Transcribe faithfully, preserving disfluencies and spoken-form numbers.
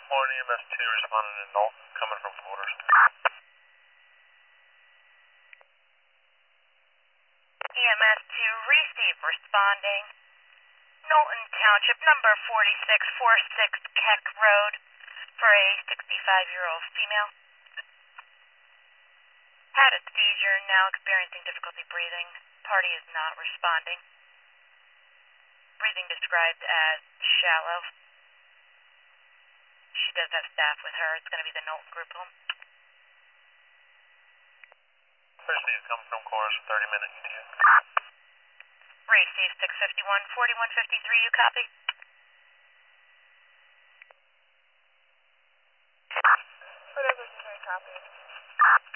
One E M S two responding to Knowlton, coming from quarters. E M S two, receive, responding. Knowlton Township, number forty-six forty-six Keck Road, for a sixty-five-year-old female. Had a seizure, now experiencing difficulty breathing. Party is not responding. Breathing described as shallow. She does have staff with her. It's going to be the Knowlton group home. Receive, coming from quarters, thirty minute E T A. Receive six fifty-one, forty-one fifty-three, you copy? Whatever, just copy.